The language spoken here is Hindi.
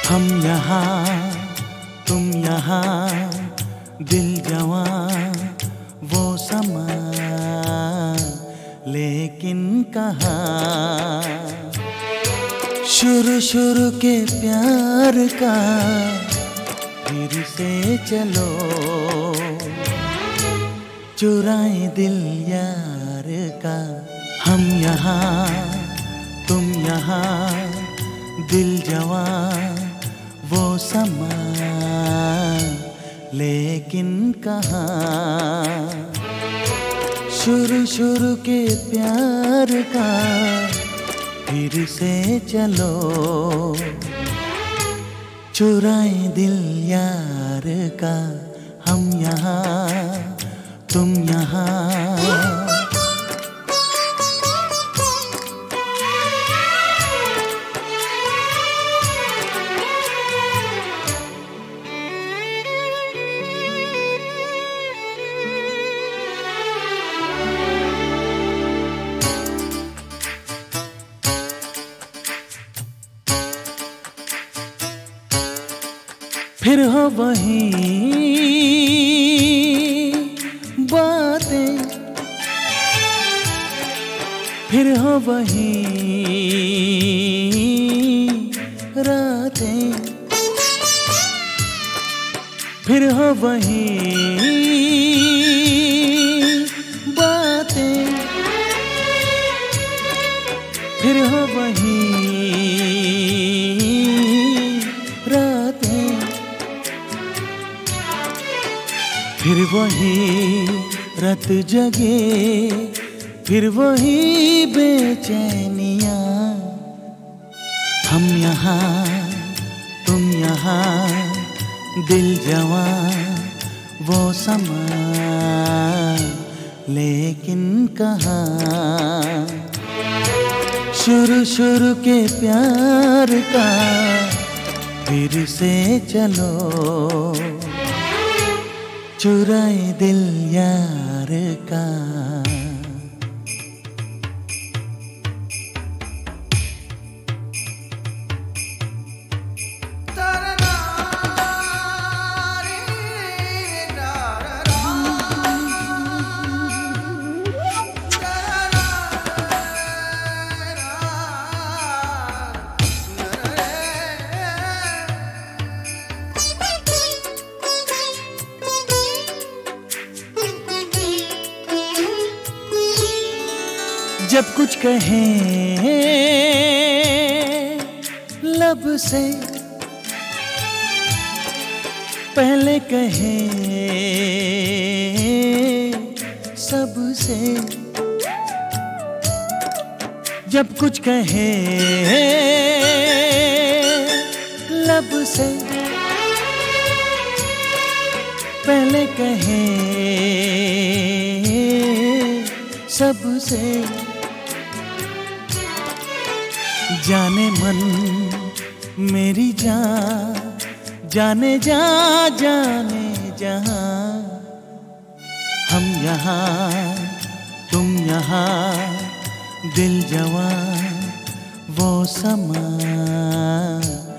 हम यहाँ तुम यहाँ, दिल जवां वो समा, लेकिन कहाँ शुरू शुरू के प्यार का फिर से चलो, चुराए दिल यार का। हम यहाँ तुम यहाँ, दिल जवां वो समा, लेकिन कहाँ शुरू शुरू के प्यार का फिर से चलो, चुराए दिल यार का। हम यहाँ तुम यहाँ। फिर हो वही बातें, फिर हो वही रातें, फिर हो वही बातें, फिर हो वही रातें, फिर वही रात जगे, फिर वही बेचैनियाँ। हम यहाँ तुम यहाँ, दिल जवां वो समा, लेकिन कहाँ शुरू शुरू के प्यार का फिर से चलो, चुराए दिल यार का। जब कुछ कहें लब से, पहले कहें सबसे। जब कुछ कहें लब से, पहले कहें सबसे। जाने मन मेरी जान, जाने जा जाने जहां। हम यहाँ तुम यहाँ, दिल जवां वो समा,